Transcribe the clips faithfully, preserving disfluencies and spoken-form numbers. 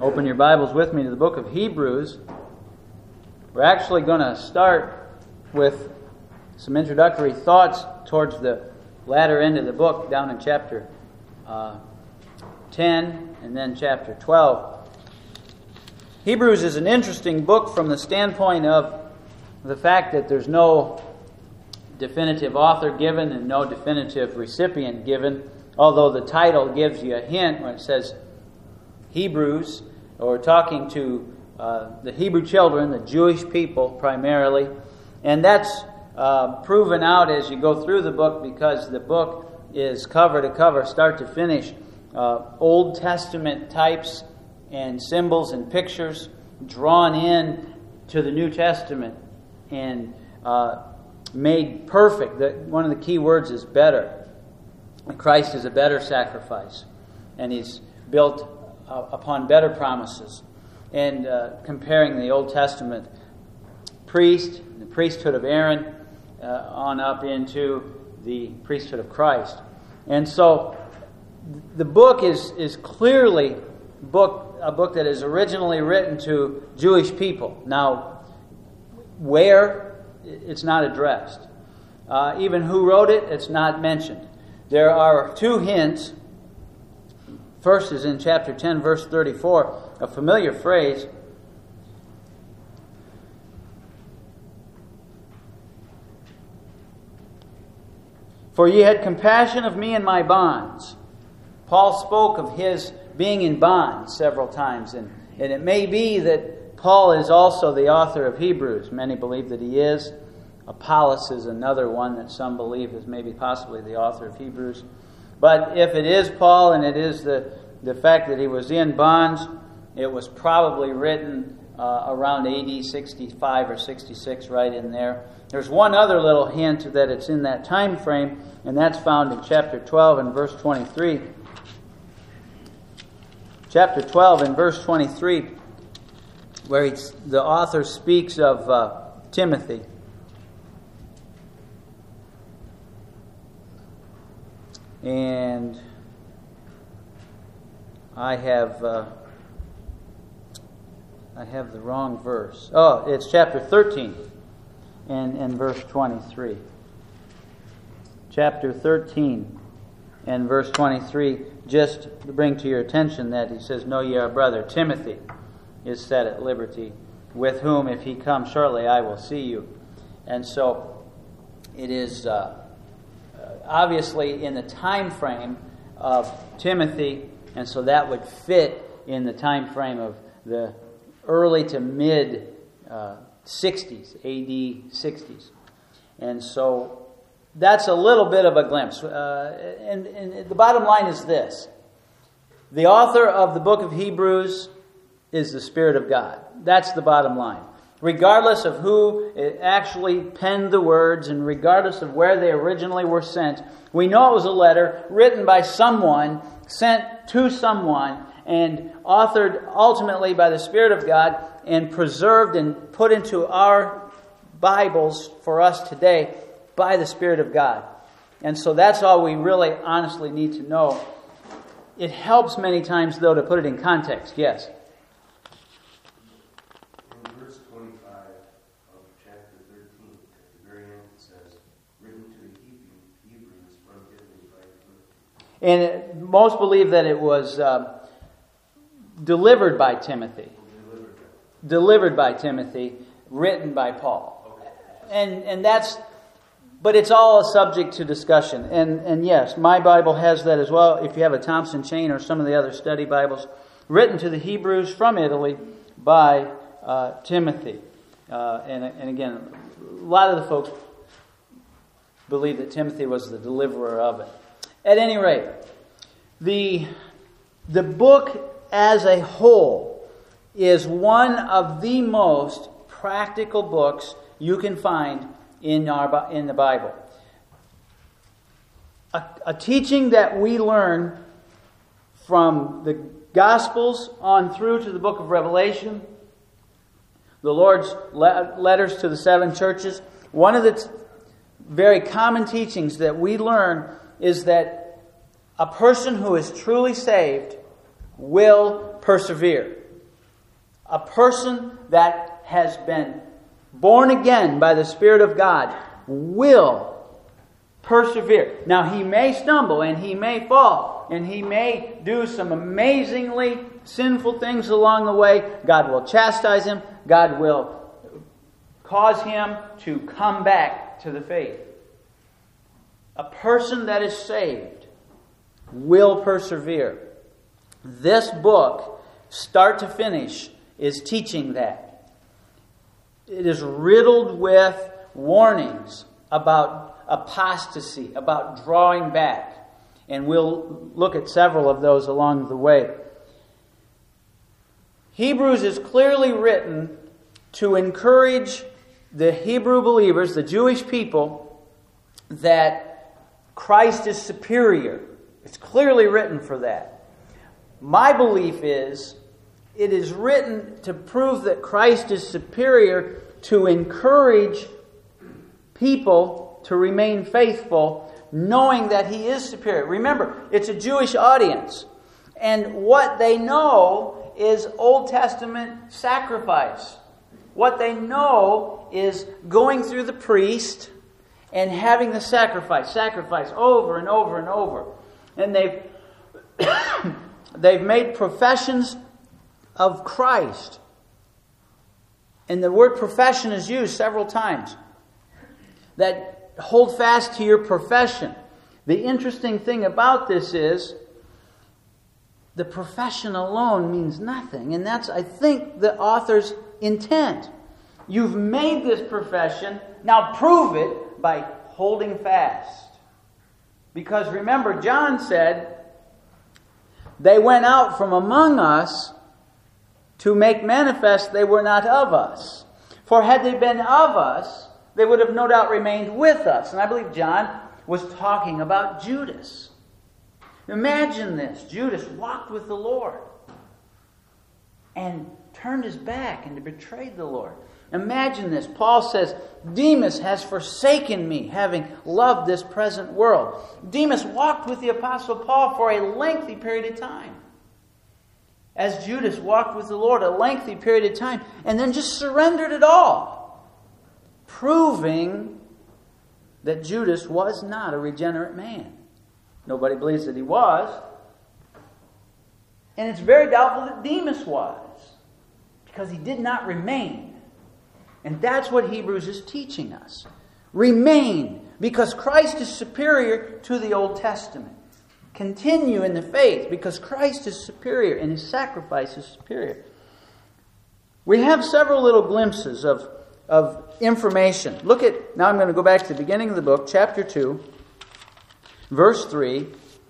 open your Bibles with me to the book of Hebrews. We're actually going to start with some introductory thoughts towards the latter end of the book, down in chapter uh, ten and then chapter twelve. Hebrews is an interesting book from the standpoint of the fact that there's no definitive author given and no definitive recipient given, although the title gives you a hint when it says Hebrews, or talking to uh, the Hebrew children, the Jewish people primarily. And that's uh, proven out as you go through the book, because the book is cover to cover, start to finish, uh, Old Testament types and symbols and pictures drawn in to the New Testament and uh, made perfect. The, one of the key words is better. Christ is a better sacrifice, and He's built uh, upon better promises. And uh, comparing the Old Testament priest, the priesthood of Aaron, uh, on up into the priesthood of Christ. And so the book is is clearly book a book that is originally written to Jewish people. Now, where, it's not addressed. Uh, even who wrote it, it's not mentioned. There are two hints. First is in chapter ten, verse thirty-four, a familiar phrase. For ye had compassion of me in my bonds. Paul spoke of his being in bonds several times, and, and it may be that Paul is also the author of Hebrews. Many believe that he is. Apollos is another one that some believe is maybe possibly the author of Hebrews. But if it is Paul, and it is the, the fact that he was in bonds, it was probably written uh, around A D sixty-five or sixty-six, right in there. There's one other little hint that it's in that time frame, and that's found in chapter twelve and verse twenty-three. Chapter twelve and verse twenty-three, where it's, the author speaks of uh, Timothy. And I have uh, I have the wrong verse. Oh, it's chapter thirteen and, and verse twenty-three. Chapter thirteen and verse twenty-three, just to bring to your attention that he says, Know ye our brother Timothy is set at liberty, with whom if he come shortly I will see you. And so it is uh, obviously in the time frame of Timothy, and so that would fit in the time frame of the early to mid uh, sixties, A D sixties. And so that's a little bit of a glimpse. Uh, and, and the bottom line is this. The author of the book of Hebrews is the Spirit of God. That's the bottom line. Regardless of who actually penned the words, and regardless of where they originally were sent, we know it was a letter written by someone, sent to someone, and authored ultimately by the Spirit of God, and preserved and put into our Bibles for us today by the Spirit of God. And so that's all we really honestly need to know. It helps many times, though, to put it in context. Yes? And it, most believe that it was uh, delivered by Timothy. Delivered. delivered by Timothy, written by Paul. Okay. And and that's, but it's all a subject to discussion. And and yes, my Bible has that as well. If you have a Thompson Chain or some of the other study Bibles, written to the Hebrews from Italy by uh, Timothy. Uh, and and again, a lot of the folks believe that Timothy was the deliverer of it. At any rate, the, the book as a whole is one of the most practical books you can find in, our, in the Bible. A, a teaching that we learn from the Gospels on through to the book of Revelation, the Lord's le- letters to the seven churches. One of the t- very common teachings that we learn is that a person who is truly saved will persevere. A person that has been born again by the Spirit of God will persevere. Now, he may stumble and he may fall and he may do some amazingly sinful things along the way. God will chastise him. God will cause him to come back to the faith. A person that is saved will persevere. This book, start to finish, is teaching that. It is riddled with warnings about apostasy, about drawing back. And we'll look at several of those along the way. Hebrews is clearly written to encourage the Hebrew believers, the Jewish people, that Christ is superior. It's clearly written for that. My belief is it is written to prove that Christ is superior, to encourage people to remain faithful, knowing that He is superior. Remember, it's a Jewish audience. And what they know is Old Testament sacrifice. What they know is going through the priest and having the sacrifice, sacrifice over and over and over. And they've they've made professions of Christ. And the word profession is used several times. That hold fast to your profession. The interesting thing about this is the profession alone means nothing. And that's, I think, the author's intent. You've made this profession, now prove it by holding fast. Because remember, John said, they went out from among us to make manifest they were not of us. For had they been of us, they would have no doubt remained with us. And I believe John was talking about Judas. Imagine this. Judas walked with the Lord and turned his back and betrayed the Lord. Imagine this. Paul says, Demas has forsaken me, having loved this present world. Demas walked with the Apostle Paul for a lengthy period of time. As Judas walked with the Lord a lengthy period of time, and then just surrendered it all, proving that Judas was not a regenerate man. Nobody believes that he was. And it's very doubtful that Demas was, because he did not remain. And that's what Hebrews is teaching us. Remain, because Christ is superior to the Old Testament. Continue in the faith, because Christ is superior and His sacrifice is superior. We have several little glimpses of, of information. Look at, now I'm going to go back to the beginning of the book, chapter two, verse three.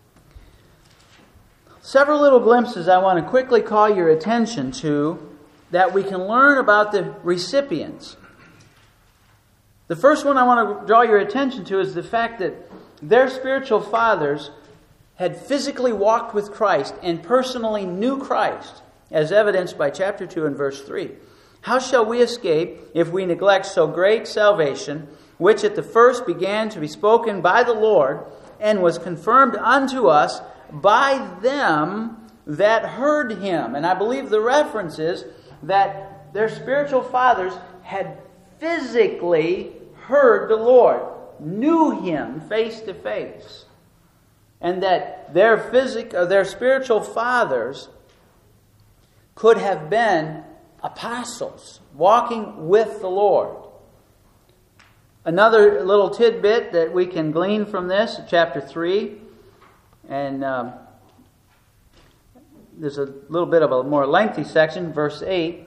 Several little glimpses I want to quickly call your attention to that we can learn about the recipients. The first one I want to draw your attention to is the fact that their spiritual fathers had physically walked with Christ and personally knew Christ, as evidenced by chapter two and verse three. How shall we escape if we neglect so great salvation, which at the first began to be spoken by the Lord, and was confirmed unto us by them that heard Him? And I believe the reference is that their spiritual fathers had physically heard the Lord, knew Him face to face. And that their physic, or their spiritual fathers could have been apostles walking with the Lord. Another little tidbit that we can glean from this, chapter three, and um, there's a little bit of a more lengthy section, verse eight,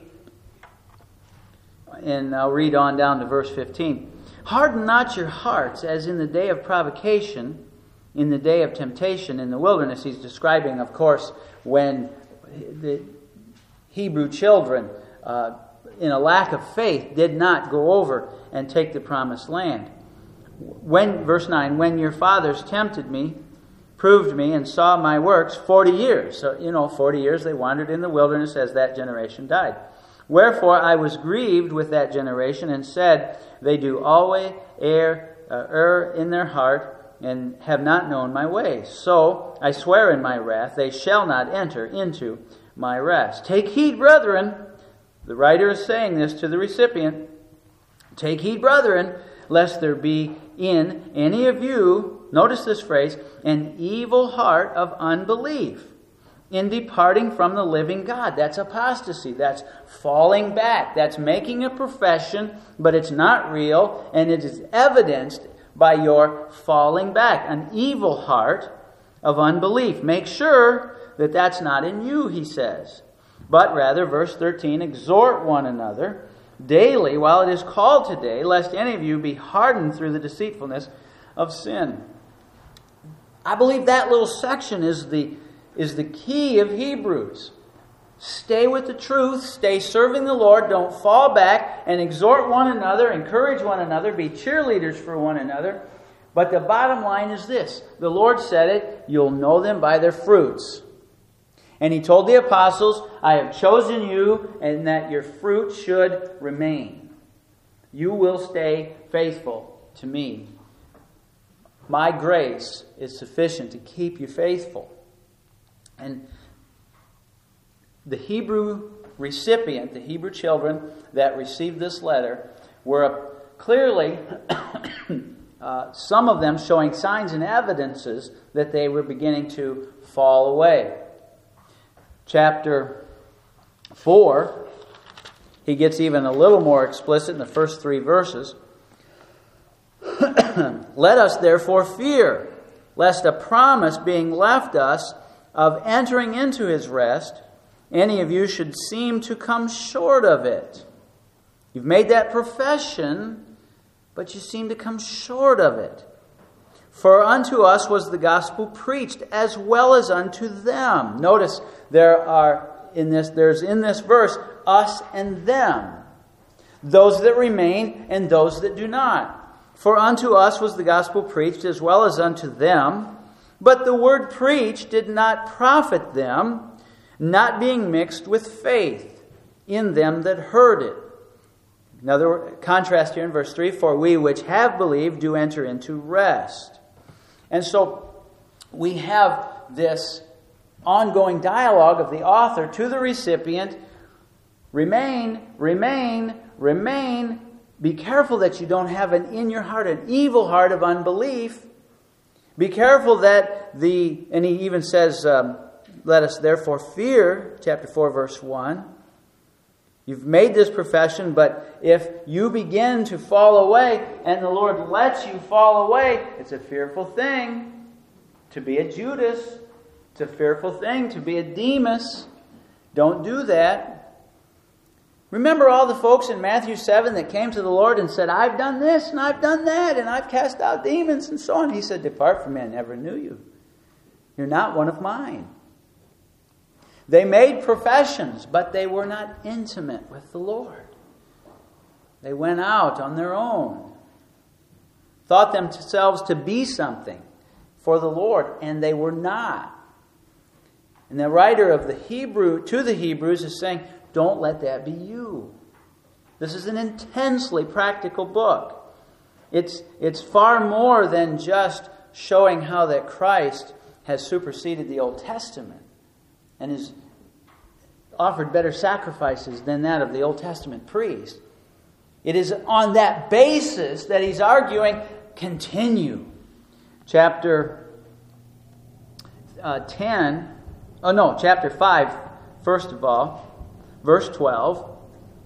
and I'll read on down to verse fifteen. Harden not your hearts as in the day of provocation, in the day of temptation in the wilderness. He's describing, of course, when the Hebrew children, uh, in a lack of faith, did not go over and take the promised land. When, verse nine, when your fathers tempted me, proved me, and saw my works forty years. So, you know, forty years they wandered in the wilderness as that generation died. Wherefore I was grieved with that generation, and said, they do always err, uh, err in their heart, and have not known my ways. So I swear in my wrath, they shall not enter into my rest. Take heed, brethren, The writer is saying this to the recipient. Take heed, brethren, lest there be in any of you, notice this phrase, an evil heart of unbelief in departing from the living God. That's apostasy. That's falling back. That's making a profession, but it's not real, and it is evidenced by your falling back. An evil heart of unbelief. Make sure that that's not in you, he says. But rather, verse thirteen, exhort one another daily while it is called today, lest any of you be hardened through the deceitfulness of sin. I believe that little section is the, is the key of Hebrews. Stay with the truth, stay serving the Lord, don't fall back, and exhort one another, encourage one another, be cheerleaders for one another. But the bottom line is this. The Lord said it, you'll know them by their fruits. And He told the apostles, I have chosen you, and that your fruit should remain. You will stay faithful to me. My grace is sufficient to keep you faithful. And the Hebrew recipient, the Hebrew children that received this letter, were clearly, uh, some of them showing signs and evidences that they were beginning to fall away. Chapter four, he gets even a little more explicit in the first three verses. Let us therefore fear, lest a promise being left us of entering into His rest, any of you should seem to come short of it. You've made that profession, but you seem to come short of it. For unto us was the gospel preached, as well as unto them. Notice there are in this there's in this verse us and them. Those that remain and those that do not. For unto us was the gospel preached, as well as unto them. But the word preached did not profit them, not being mixed with faith in them that heard it. Another contrast here in verse three, for we which have believed do enter into rest. And so we have this ongoing dialogue of the author to the recipient. Remain, remain, remain. Be careful that you don't have an in your heart, an evil heart of unbelief. Be careful that the, and he even says, um, let us therefore fear, chapter four, verse one. You've made this profession, but if you begin to fall away and the Lord lets you fall away, it's a fearful thing to be a Judas. It's a fearful thing to be a Demas. Don't do that. Remember all the folks in Matthew seven that came to the Lord and said, I've done this and I've done that and I've cast out demons and so on. He said, depart from me, I never knew you. You're not one of mine. They made professions, but they were not intimate with the Lord. They went out on their own, thought themselves to be something for the Lord, and they were not. And the writer of the Hebrew to the Hebrews is saying, don't let that be you. This is an intensely practical book. It's, it's far more than just showing how that Christ has superseded the Old Testament and has offered better sacrifices than that of the Old Testament priest. It is on that basis that he's arguing, continue. Chapter uh, ten, oh no, chapter five, first of all, verse twelve.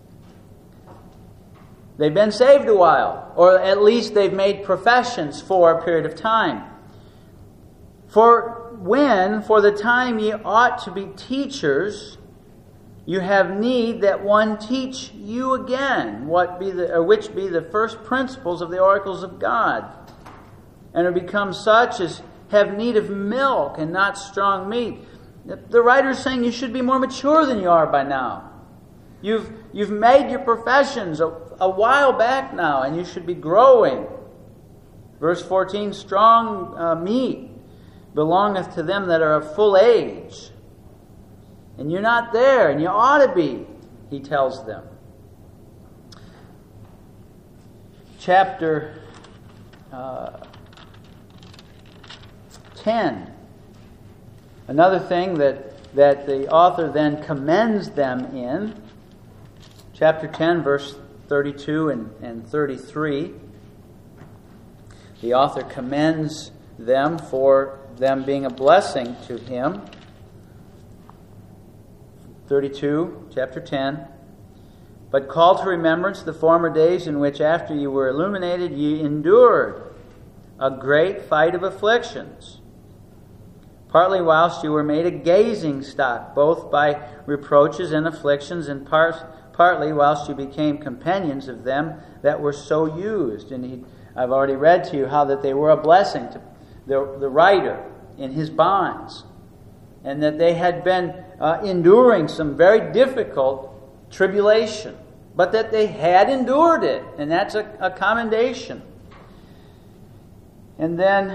They've been saved a while, or at least they've made professions for a period of time. For when, for the time ye ought to be teachers, you have need that one teach you again, what be the, or which be the first principles of the oracles of God, and are become such as have need of milk and not strong meat. The writer is saying you should be more mature than you are by now. You've, you've made your professions a, a while back now, and you should be growing. Verse fourteen, strong uh, meat belongeth to them that are of full age. And you're not there, and you ought to be, he tells them. Chapter uh, ten. Another thing that, that the author then commends them in chapter ten, verse thirty-two and, and thirty-three, the author commends them for them being a blessing to him. thirty-two, chapter ten. But call to remembrance the former days in which after you were illuminated ye endured a great fight of afflictions, partly whilst you were made a gazing stock, both by reproaches and afflictions, and part, partly whilst you became companions of them that were so used. And he, I've already read to you how that they were a blessing to the, the writer in his bonds, and that they had been uh, enduring some very difficult tribulation, but that they had endured it, and that's a, a commendation. And then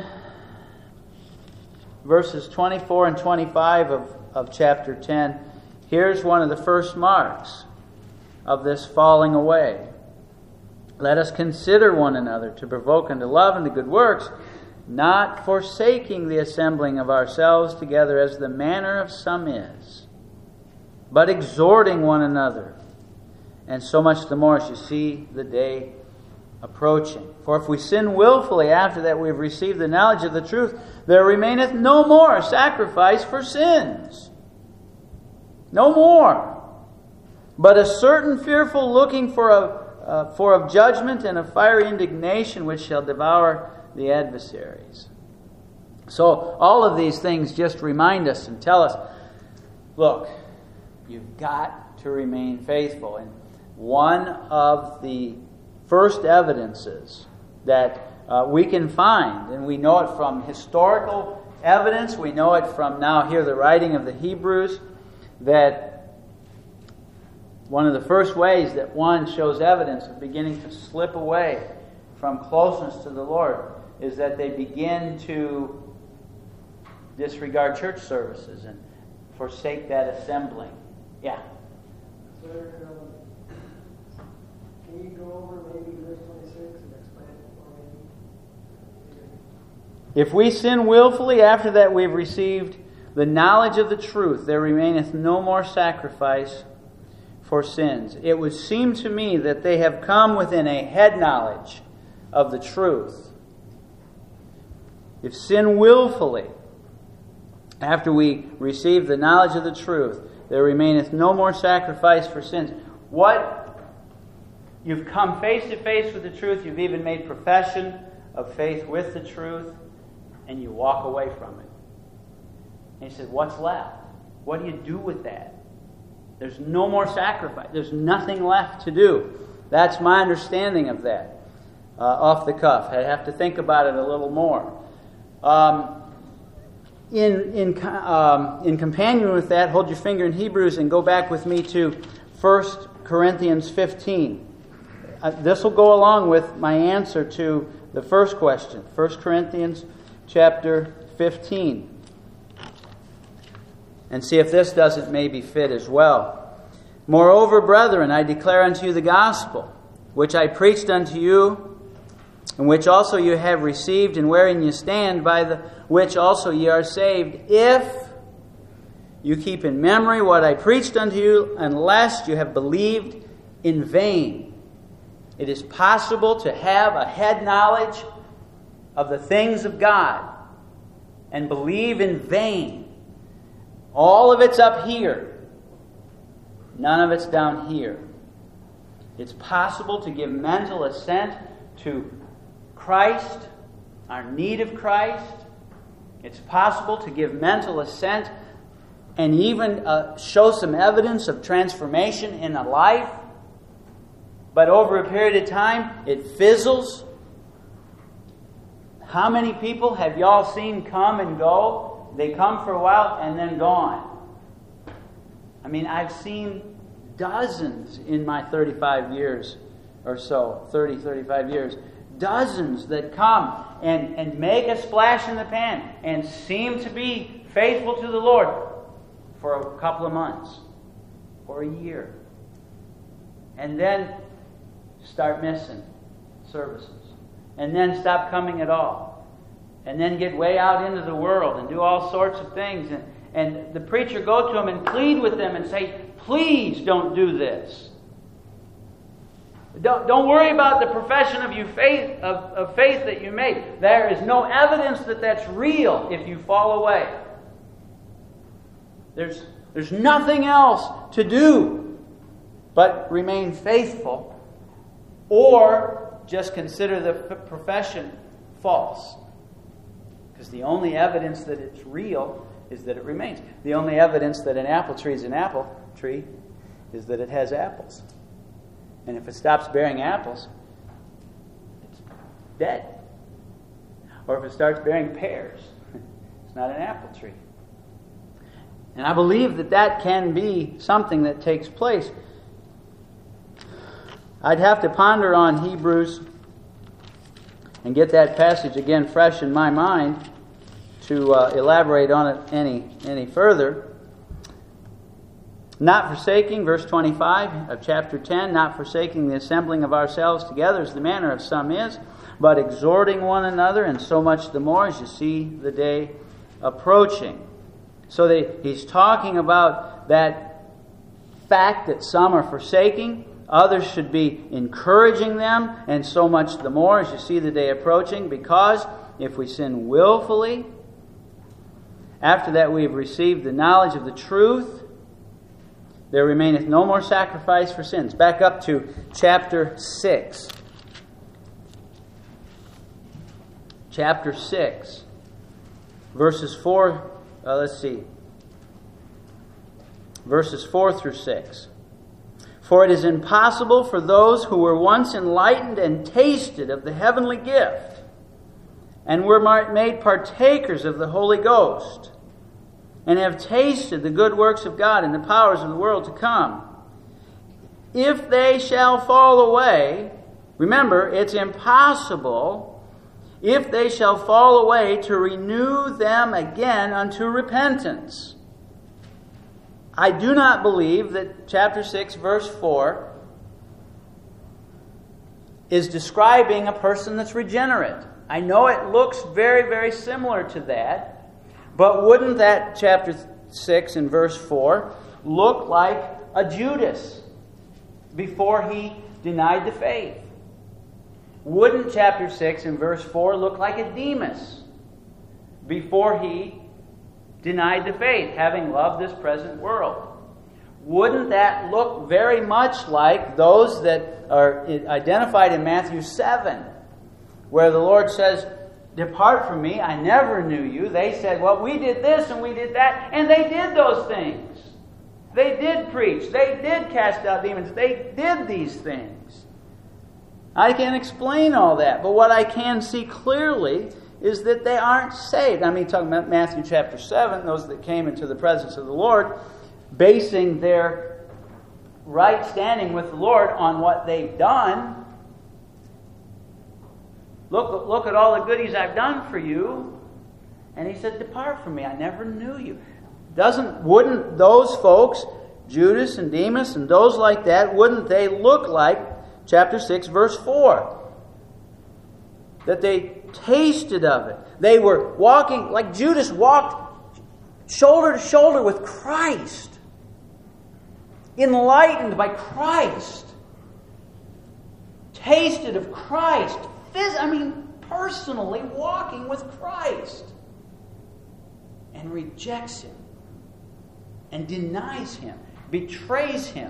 verses twenty-four and twenty-five of, of chapter ten, here's one of the first marks of this falling away. Let us consider one another to provoke unto love and to good works, not forsaking the assembling of ourselves together as the manner of some is, but exhorting one another, and so much the more as you see the day approaching. For if we sin willfully after that we have received the knowledge of the truth, there remaineth no more sacrifice for sins. No more. But a certain fearful looking for a uh, for of judgment and of fiery indignation which shall devour the adversaries. So all of these things just remind us and tell us, look, you've got to remain faithful. And one of the first evidences that uh, we can find, and we know it from historical evidence, we know it from now here the writing of the Hebrews, that one of the first ways that one shows evidence of beginning to slip away from closeness to the Lord is that they begin to disregard church services and forsake that assembling. Yeah. Sir, um, can you go over maybe verse twenty-six and explain it for me? If we sin willfully after that we have received the knowledge of the truth, there remaineth no more sacrifice for sins. It would seem to me that they have come within a head knowledge of the truth. If sin willfully after we receive the knowledge of the truth, there remaineth no more sacrifice for sins. What? You've come face to face with the truth. You've even made profession of faith with the truth, and you walk away from it. And he said, what's left? What do you do with that? There's no more sacrifice. There's nothing left to do. That's my understanding of that. Uh, off the cuff. I have to think about it a little more. Um, in in um, in companion with that, hold your finger in Hebrews and go back with me to First Corinthians fifteen. Uh, this will go along with my answer to the first question. First Corinthians chapter fifteen. And see if this doesn't maybe fit as well. Moreover, brethren, I declare unto you the gospel, which I preached unto you, and which also you have received, and wherein you stand, by the which also ye are saved, if you keep in memory what I preached unto you, unless you have believed in vain. It is possible to have a head knowledge of the things of God and believe in vain. All of it's up here. None of it's down here. It's possible to give mental assent to Christ, our need of Christ. It's possible to give mental assent and even uh, show some evidence of transformation in a life. But over a period of time, it fizzles. How many people have y'all seen come and go? They come for a while and then gone. I mean, I've seen dozens in my thirty-five years or so, thirty, thirty-five years, dozens that come and, and make a splash in the pan and seem to be faithful to the Lord for a couple of months or a year. And then start missing services. And then stop coming at all. And then get way out into the world and do all sorts of things. And, and the preacher go to them and plead with them and say, please don't do this. Don't, don't worry about the profession of, you faith, of, of faith that you made. There is no evidence that that's real if you fall away. There's, there's nothing else to do but remain faithful, or just consider the profession false. Because the only evidence that it's real is that it remains. The only evidence that an apple tree is an apple tree is that it has apples. And if it stops bearing apples, it's dead. Or if it starts bearing pears, it's not an apple tree. And I believe that that can be something that takes place. I'd have to ponder on Hebrews and get that passage again fresh in my mind to uh, elaborate on it any, any further. Not forsaking, verse twenty-five of chapter ten, not forsaking the assembling of ourselves together as the manner of some is, but exhorting one another, and so much the more as you see the day approaching. So they, he's talking about that fact that some are forsaking, others should be encouraging them, and so much the more as you see the day approaching, because if we sin willfully, after that we have received the knowledge of the truth, there remaineth no more sacrifice for sins. Back up to chapter six. Chapter six. Verses four, uh, let's see. Verses four through six. For it is impossible for those who were once enlightened and tasted of the heavenly gift, and were made partakers of the Holy Ghost, and have tasted the good works of God and the powers of the world to come, if they shall fall away, remember, it's impossible, if they shall fall away, to renew them again unto repentance. I do not believe that chapter six, verse four, is describing a person that's regenerate. I know it looks very, very similar to that. But wouldn't that chapter six and verse four look like a Judas before he denied the faith? Wouldn't chapter six and verse four look like a Demas before he denied the faith, having loved this present world? Wouldn't that look very much like those that are identified in Matthew seven, where the Lord says, "Depart from me, I never knew you." They said, well, we did this and we did that, and they did those things. They did preach. They did cast out demons. They did these things. I can't explain all that, but what I can see clearly is that they aren't saved. I mean, talking about Matthew chapter seven, those that came into the presence of the Lord, basing their right standing with the Lord on what they've done. Look, look at all the goodies I've done for you. And he said, "Depart from me, I never knew you." Doesn't, wouldn't those folks, Judas and Demas and those like that, wouldn't they look like chapter six, verse four? That they tasted of it. They were walking, like Judas walked shoulder to shoulder with Christ. Enlightened by Christ. Tasted of Christ. I mean, personally walking with Christ, and rejects Him, and denies Him, betrays Him.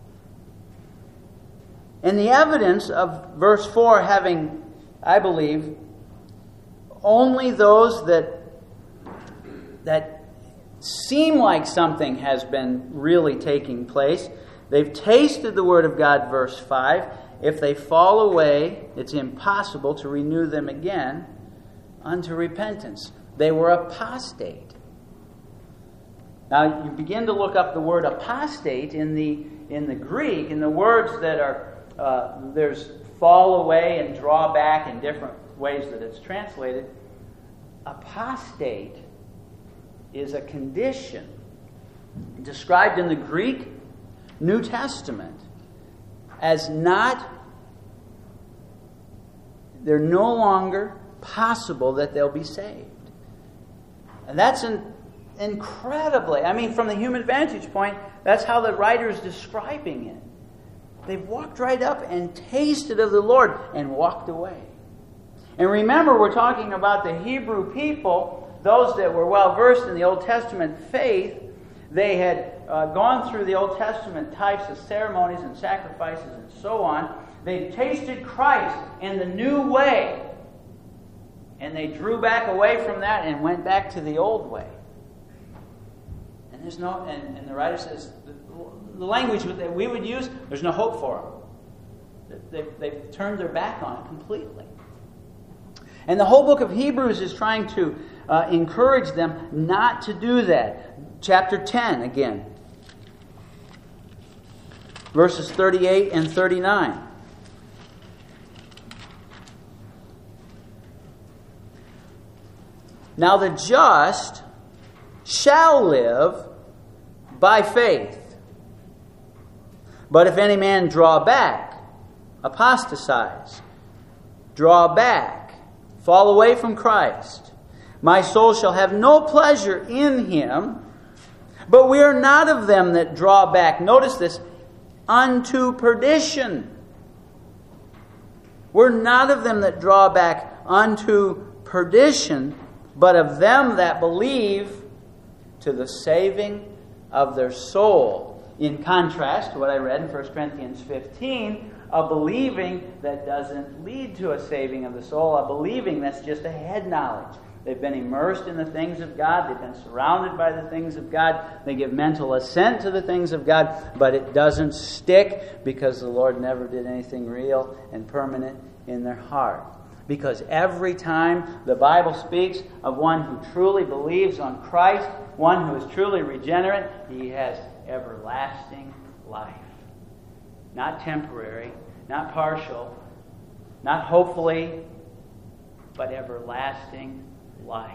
And the evidence of verse four having, I believe, only those that that seem like something has been really taking place. They've tasted the Word of God, verse five. If they fall away, it's impossible to renew them again unto repentance. They were apostate. Now, you begin to look up the word apostate in the in the Greek, in the words that are, uh, there's fall away and draw back in different ways that it's translated. Apostate is a condition described in the Greek New Testament as not, they're no longer possible that they'll be saved. And that's an incredibly, I mean, from the human vantage point, that's how the writer is describing it. They've walked right up and tasted of the Lord and walked away. And remember, we're talking about the Hebrew people, those that were well versed in the Old Testament faith. They had uh, gone through the Old Testament types of ceremonies and sacrifices and so on. They tasted Christ in the new way. And they drew back away from that and went back to the old way. And there's no, and, and the writer says, the, the language that we would use, there's no hope for them. They, they've turned their back on it completely. And the whole book of Hebrews is trying to uh, encourage them not to do that. Chapter ten again. Verses thirty-eight and thirty-nine. Now the just shall live by faith. But if any man draw back, apostatize, draw back, fall away from Christ, my soul shall have no pleasure in him. But we are not of them that draw back, notice this, unto perdition. We're not of them that draw back unto perdition, but of them that believe to the saving of their soul. In contrast to what I read in First Corinthians fifteen, a believing that doesn't lead to a saving of the soul, a believing that's just a head knowledge. They've been immersed in the things of God. They've been surrounded by the things of God. They give mental assent to the things of God, but it doesn't stick because the Lord never did anything real and permanent in their heart. Because every time the Bible speaks of one who truly believes on Christ, one who is truly regenerate, he has everlasting life. Not temporary, not partial, not hopefully, but everlasting life.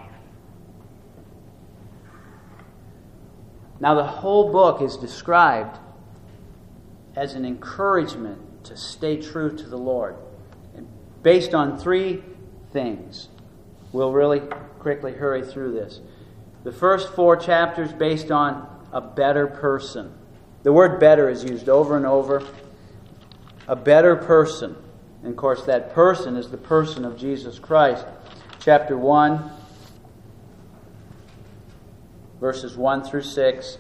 Now the whole book is described as an encouragement to stay true to the Lord. And based on three things. We'll really quickly hurry through this. The first four chapters based on a better person. The word better is used over and over. A better person. And of course that person is the person of Jesus Christ. Chapter one, verses one through six.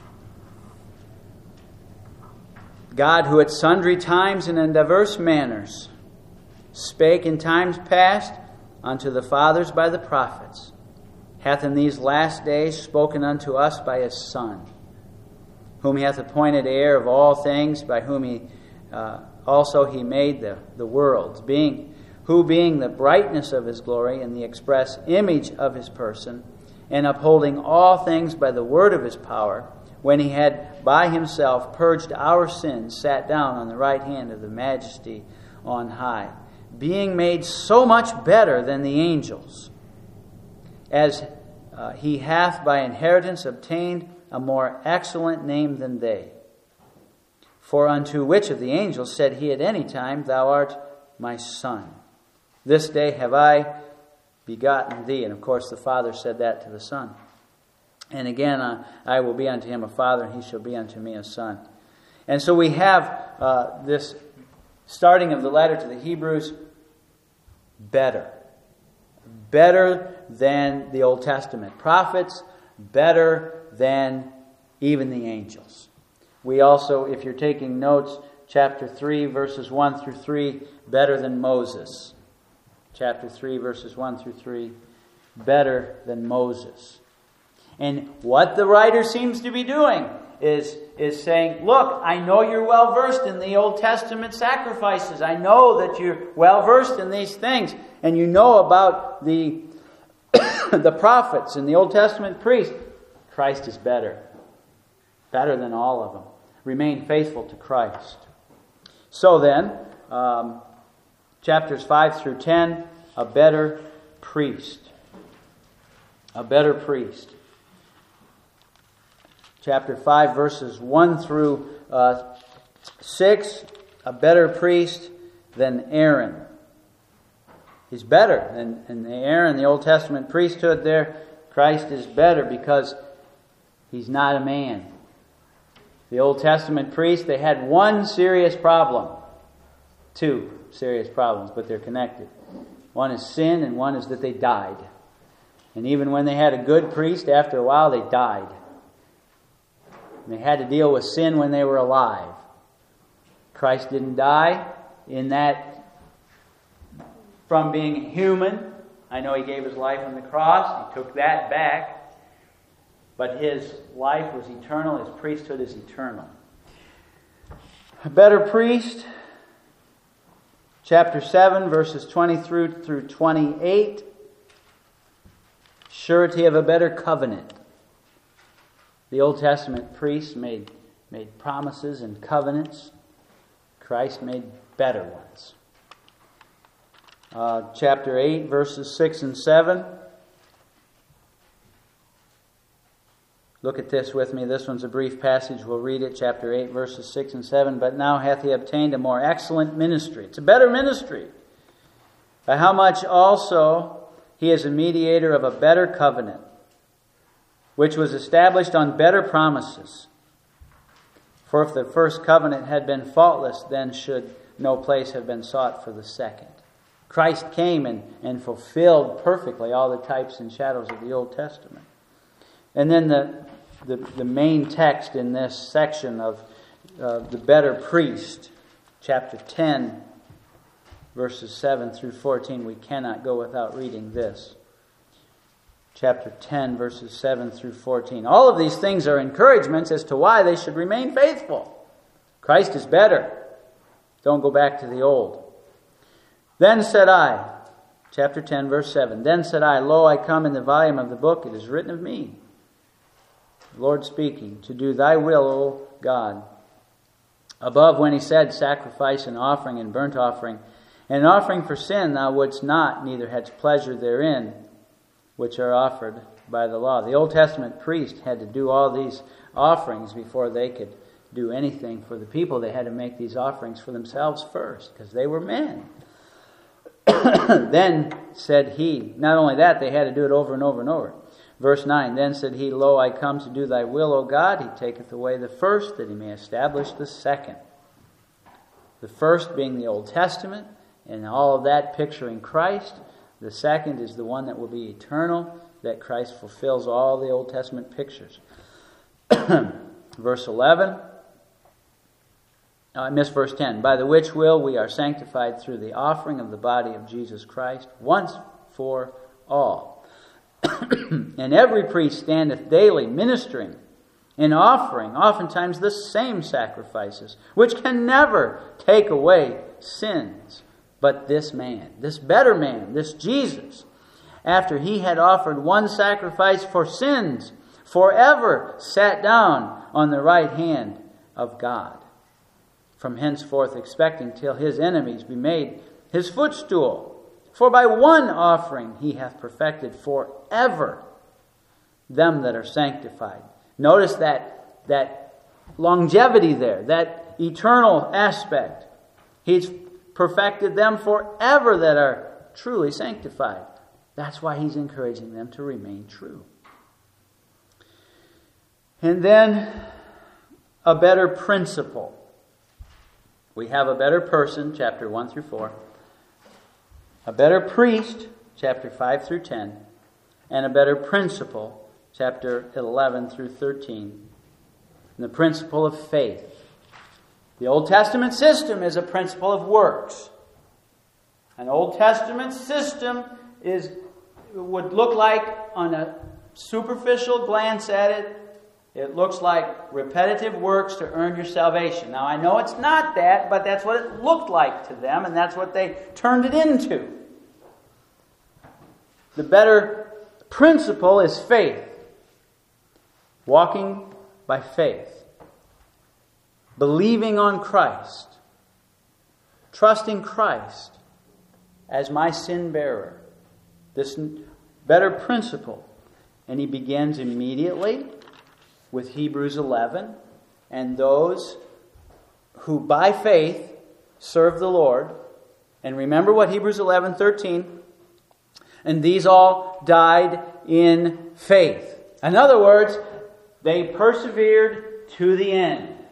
God, who at sundry times and in diverse manners spake in times past unto the fathers by the prophets, hath in these last days spoken unto us by His Son, whom He hath appointed heir of all things, by whom He uh, also He made the, the worlds, being who being the brightness of His glory and the express image of His person, and upholding all things by the word of His power, when He had by Himself purged our sins, sat down on the right hand of the Majesty on high, being made so much better than the angels, as uh, He hath by inheritance obtained a more excellent name than they. For unto which of the angels said He at any time, Thou art my Son? This day have I begotten thee. And of course the Father said that to the Son. And again, uh, I will be unto him a father, and he shall be unto me a son. And so we have uh, this starting of the letter to the Hebrews, better. Better than the Old Testament prophets, better than even the angels. We also, if you're taking notes, chapter three, verses one through three, better than Moses. Chapter three, verses one through three, better than Moses. And what the writer seems to be doing is, is saying, look, I know you're well versed in the Old Testament sacrifices. I know that you're well versed in these things. And you know about the, the prophets and the Old Testament priests. Christ is better. Better than all of them. Remain faithful to Christ. So then, um, chapters five through ten, a better priest. A better priest. Chapter five, verses one through uh, six, a better priest than Aaron. He's better than, than Aaron, the Old Testament priesthood there. Christ is better because He's not a man. The Old Testament priests, they had one serious problem. Two serious problems, but they're connected. One is sin, and one is that they died. And even when they had a good priest, after a while they died. And they had to deal with sin when they were alive. Christ didn't die in that from being human. I know He gave His life on the cross. He took that back. But His life was eternal. His priesthood is eternal. A better priest, chapter seven, verses twenty-three through twenty-eight. Surety of a better covenant. The Old Testament priests made, made promises and covenants. Christ made better ones. Uh, chapter eight, verses six and seven. Look at this with me. This one's a brief passage. We'll read it. Chapter eight, verses six and seven. But now hath he obtained a more excellent ministry. It's a better ministry. By how much also he is a mediator of a better covenant, which was established on better promises. For if the first covenant had been faultless, then should no place have been sought for the second. Christ came and, and fulfilled perfectly all the types and shadows of the Old Testament. And then the, the, the main text in this section of uh, the better priest, chapter ten, verses seven through fourteen, we cannot go without reading this. Chapter ten, verses seven through fourteen. All of these things are encouragements as to why they should remain faithful. Christ is better. Don't go back to the old. Then said I, chapter ten, verse seven, Then said I, Lo, I come in the volume of the book, it is written of me. The Lord speaking, to do thy will, O God. Above, when he said, Sacrifice and offering and burnt offering, and an offering for sin thou wouldst not, neither hadst pleasure therein, which are offered by the law. The Old Testament priest had to do all these offerings before they could do anything for the people. They had to make these offerings for themselves first, because they were men. Then said he, not only that, they had to do it over and over and over. Verse nine, Then said he, Lo, I come to do thy will, O God. He taketh away the first, that he may establish the second. The first being the Old Testament, and all of that picturing Christ. The second is the one that will be eternal, that Christ fulfills all the Old Testament pictures. Verse eleven, I missed verse ten. By the which will we are sanctified through the offering of the body of Jesus Christ, once for all. And every priest standeth daily ministering and offering, oftentimes the same sacrifices, which can never take away sins. But this man, this better man, this Jesus, after he had offered one sacrifice for sins, forever sat down on the right hand of God, from henceforth expecting till his enemies be made his footstool. For by one offering he hath perfected forever them that are sanctified. Notice that, that longevity there, that eternal aspect. He's perfected them forever that are truly sanctified. That's why he's encouraging them to remain true. And then a better principle. We have a better person, chapter one through four. A better priest, chapter five through ten. And a better principle, chapter eleven through thirteen. And the principle of faith. The Old Testament system is a principle of works. An Old Testament system is would look like, on a superficial glance at it, it looks like repetitive works to earn your salvation. Now, I know it's not that, but that's what it looked like to them, and that's what they turned it into. The better principle is faith. Walking by faith. Believing on Christ. Trusting Christ as my sin bearer. This better principle. And he begins immediately with Hebrews eleven. And those who by faith serve the Lord. And remember what Hebrews eleven thirteen. And these all died in faith. In other words, they persevered to the end.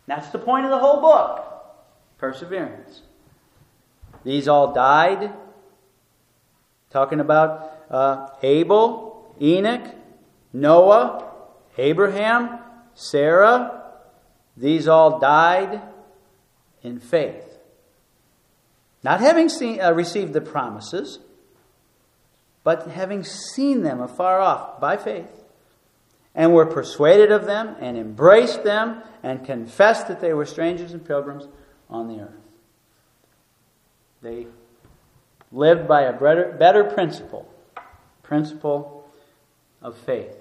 That's the point of the whole book. Perseverance. These all died. Talking about uh, Abel, Enoch, Noah, Abraham, Sarah. These all died in faith. Not having seen, uh, received the promises, but having seen them afar off by faith, and were persuaded of them, and embraced them, and confessed that they were strangers and pilgrims on the earth. They lived by a better, better principle, principle of faith.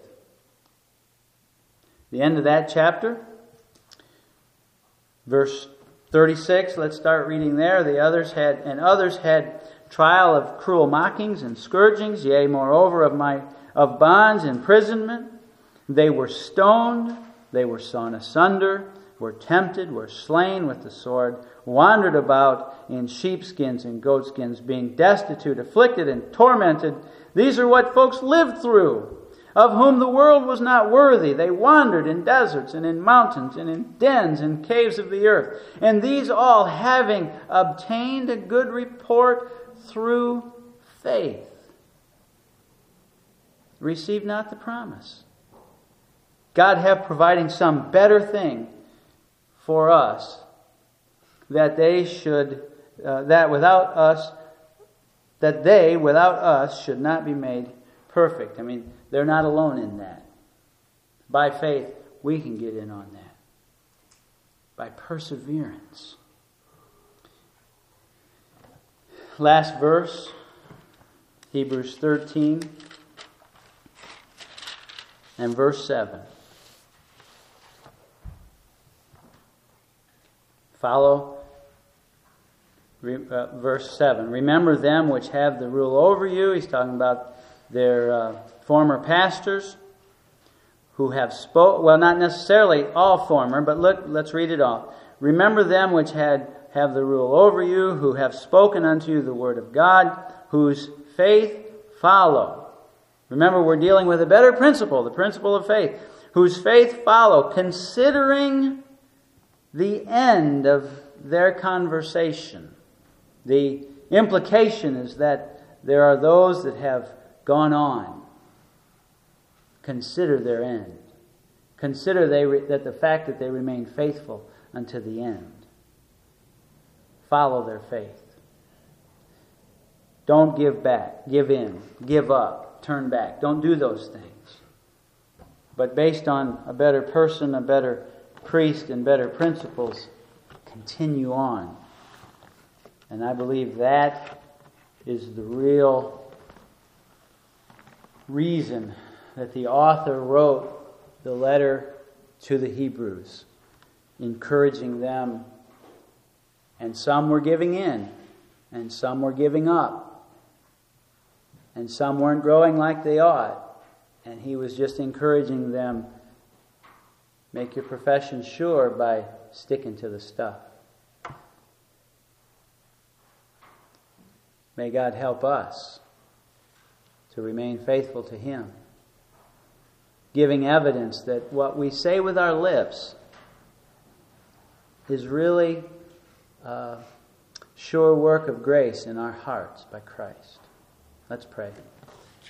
The end of that chapter, verse thirty-six, let's start reading there. The others had, and others had trial of cruel mockings and scourgings, yea, moreover, of my of bonds, imprisonment. They were stoned, they were sawn asunder, were tempted, were slain with the sword, wandered about in sheepskins and goatskins, being destitute, afflicted, and tormented. These are what folks lived through, of whom the world was not worthy. They wandered in deserts and in mountains and in dens and caves of the earth. And these all, having obtained a good report through faith, received not the promise. God have providing some better thing for us, that they should, uh, that without us, that they without us should not be made perfect. I mean, they're not alone in that. By faith, we can get in on that. By perseverance. Last verse, Hebrews thirteen and verse seven. Follow uh, verse seven. Remember them which have the rule over you. He's talking about their uh, former pastors who have spoke. Well, not necessarily all former, but look, let's read it all. Remember them which had have the rule over you, who have spoken unto you the word of God, whose faith follow. Remember, we're dealing with a better principle, the principle of faith. Whose faith follow, considering the end of their conversation. The implication is that there are those that have gone on. Consider their end. Consider they re- that the fact that they remain faithful unto the end. Follow their faith. Don't give back, give in, give up, turn back. Don't do those things. But based on a better person, a better priest, and better principles, continue on. And I believe that is the real reason that the author wrote the letter to the Hebrews, encouraging them. And some were giving in, and some were giving up, and some weren't growing like they ought. And he was just encouraging them, make your profession sure by sticking to the stuff. May God help us to remain faithful to Him, giving evidence that what we say with our lips is really a sure work of grace in our hearts by Christ. Let's pray.